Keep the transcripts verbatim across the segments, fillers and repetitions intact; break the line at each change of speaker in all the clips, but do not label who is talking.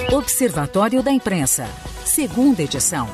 Observatório da Imprensa, segunda edição.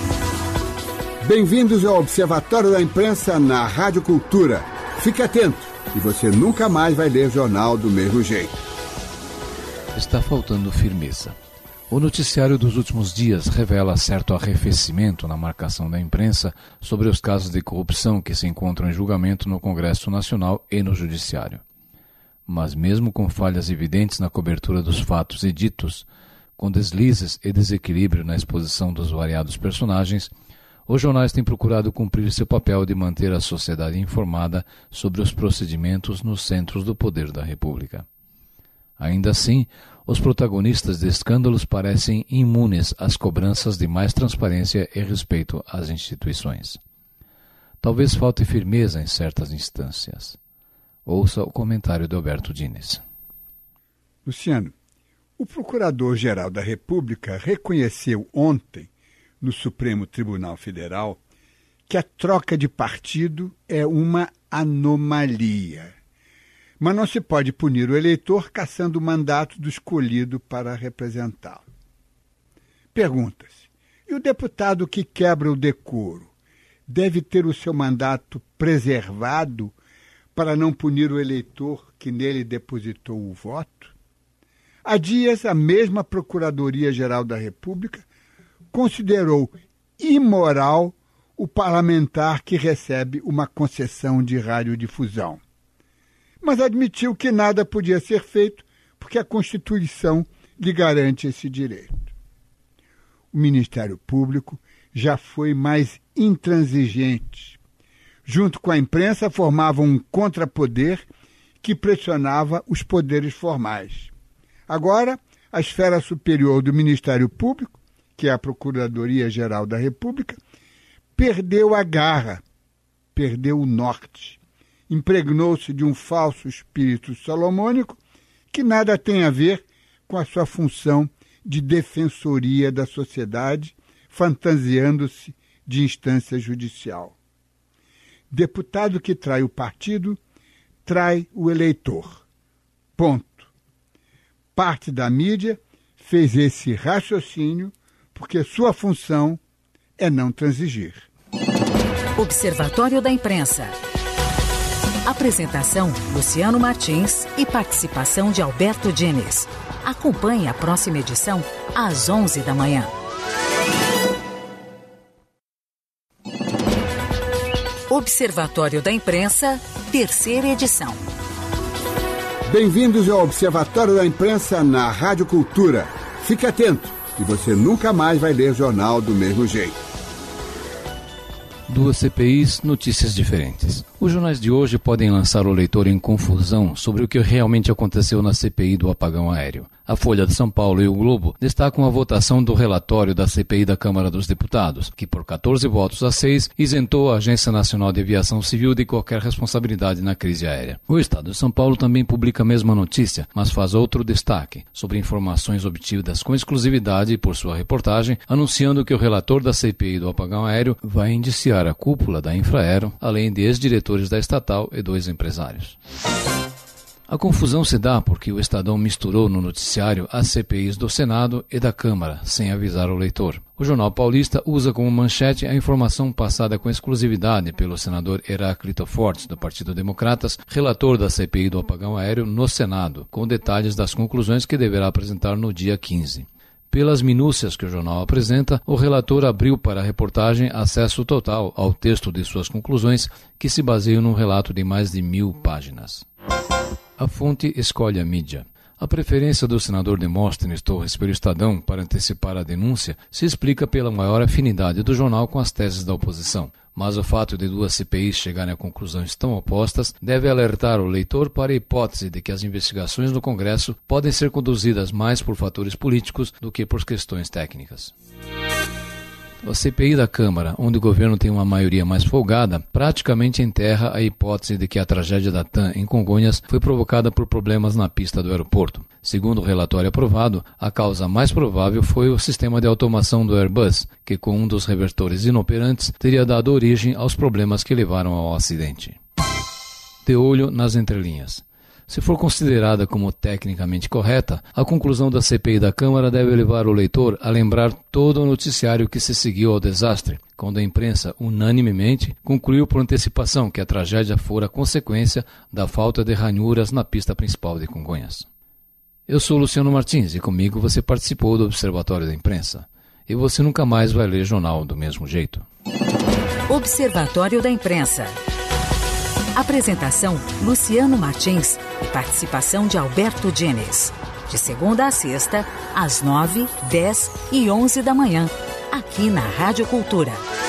Bem-vindos ao Observatório da Imprensa na Rádio Cultura. Fique atento e você nunca mais vai ler jornal do mesmo jeito.
Está faltando firmeza. O noticiário dos últimos dias revela certo arrefecimento na marcação da imprensa sobre os casos de corrupção que se encontram em julgamento no Congresso Nacional e no Judiciário. Mas mesmo com falhas evidentes na cobertura dos fatos e ditos, com deslizes e desequilíbrio na exposição dos variados personagens, os jornais têm procurado cumprir seu papel de manter a sociedade informada sobre os procedimentos nos centros do poder da República. Ainda assim, os protagonistas de escândalos parecem imunes às cobranças de mais transparência e respeito às instituições. Talvez falte firmeza em certas instâncias. Ouça o comentário de Alberto Diniz.
Luciano, o Procurador-Geral da República reconheceu ontem, no Supremo Tribunal Federal, que a troca de partido é uma anomalia. Mas não se pode punir o eleitor cassando o mandato do escolhido para representá-lo. Pergunta-se, e o deputado que quebra o decoro deve ter o seu mandato preservado para não punir o eleitor que nele depositou o voto? Há dias, a mesma Procuradoria-Geral da República considerou imoral o parlamentar que recebe uma concessão de radiodifusão. Mas admitiu que nada podia ser feito porque a Constituição lhe garante esse direito. O Ministério Público já foi mais intransigente. Junto com a imprensa, formavam um contrapoder que pressionava os poderes formais. Agora, a esfera superior do Ministério Público, que é a Procuradoria-Geral da República, perdeu a garra, perdeu o norte. Impregnou-se de um falso espírito salomônico que nada tem a ver com a sua função de defensoria da sociedade, fantasiando-se de instância judicial. Deputado que trai o partido, trai o eleitor. Ponto. Parte da mídia fez esse raciocínio porque sua função é não transigir.
Observatório da Imprensa. Apresentação, Luciano Martins e participação de Alberto Diniz. Acompanhe a próxima edição às onze da manhã. Observatório da Imprensa, terceira edição.
Bem-vindos ao Observatório da Imprensa na Rádio Cultura. Fique atento e você nunca mais vai ler jornal do mesmo jeito.
Duas C P Is, notícias diferentes. Os jornais de hoje podem lançar o leitor em confusão sobre o que realmente aconteceu na C P I do apagão aéreo. A Folha de São Paulo e o Globo destacam a votação do relatório da C P I da Câmara dos Deputados, que por catorze votos a seis isentou a Agência Nacional de Aviação Civil de qualquer responsabilidade na crise aérea. O Estado de São Paulo também publica a mesma notícia, mas faz outro destaque, sobre informações obtidas com exclusividade por sua reportagem, anunciando que o relator da C P I do apagão aéreo vai indiciar a cúpula da Infraero, além de ex-diretores da estatal e dois empresários. A confusão se dá porque o Estadão misturou no noticiário as C P Is do Senado e da Câmara, sem avisar o leitor. O Jornal Paulista usa como manchete a informação passada com exclusividade pelo senador Heráclito Fortes, do Partido Democratas, relator da C P I do apagão aéreo no Senado, com detalhes das conclusões que deverá apresentar no dia quinze. Pelas minúcias que o jornal apresenta, o relator abriu para a reportagem acesso total ao texto de suas conclusões, que se baseiam num relato de mais de mil páginas. A fonte escolhe a mídia. A preferência do senador Demóstenes Torres pelo Estadão para antecipar a denúncia se explica pela maior afinidade do jornal com as teses da oposição. Mas o fato de duas C P Is chegarem a conclusões tão opostas deve alertar o leitor para a hipótese de que as investigações no Congresso podem ser conduzidas mais por fatores políticos do que por questões técnicas. A C P I da Câmara, onde o governo tem uma maioria mais folgada, praticamente enterra a hipótese de que a tragédia da TAM em Congonhas foi provocada por problemas na pista do aeroporto. Segundo o relatório aprovado, a causa mais provável foi o sistema de automação do Airbus, que com um dos revertores inoperantes teria dado origem aos problemas que levaram ao acidente. De olho nas entrelinhas. Se for considerada como tecnicamente correta, a conclusão da C P I da Câmara deve levar o leitor a lembrar todo o noticiário que se seguiu ao desastre, quando a imprensa, unanimemente, concluiu por antecipação que a tragédia fora consequência da falta de ranhuras na pista principal de Congonhas. Eu sou Luciano Martins e comigo você participou do Observatório da Imprensa. E você nunca mais vai ler jornal do mesmo jeito.
Observatório da Imprensa. Apresentação: Luciano Martins e participação de Alberto Diniz. De segunda a sexta, às nove, dez e onze da manhã, aqui na Rádio Cultura.